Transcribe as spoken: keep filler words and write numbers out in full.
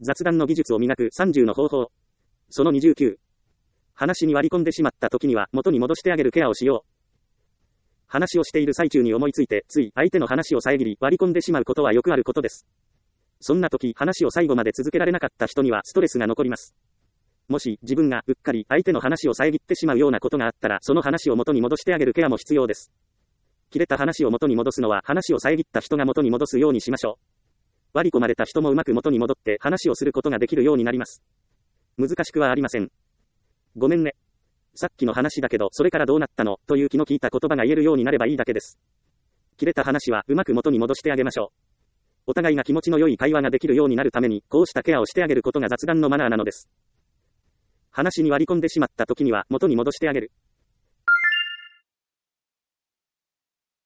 雑談の技術を磨くさんじゅうの方法。そのにじゅうきゅう。話に割り込んでしまった時には元に戻してあげるケアをしよう。話をしている最中に思いついて、つい相手の話を遮り割り込んでしまうことはよくあることです。そんな時、話を最後まで続けられなかった人にはストレスが残ります。もし自分がうっかり相手の話を遮ってしまうようなことがあったら、その話を元に戻してあげるケアも必要です。切れた話を元に戻すのは、話を遮った人が元に戻すようにしましょう。割り込まれた人もうまく元に戻って話をすることができるようになります。難しくはありません。ごめんね。さっきの話だけど、それからどうなったのという気の利いた言葉が言えるようになればいいだけです。切れた話はうまく元に戻してあげましょう。お互いが気持ちの良い会話ができるようになるために、こうしたケアをしてあげることが雑談のマナーなのです。話に割り込んでしまった時には元に戻してあげる。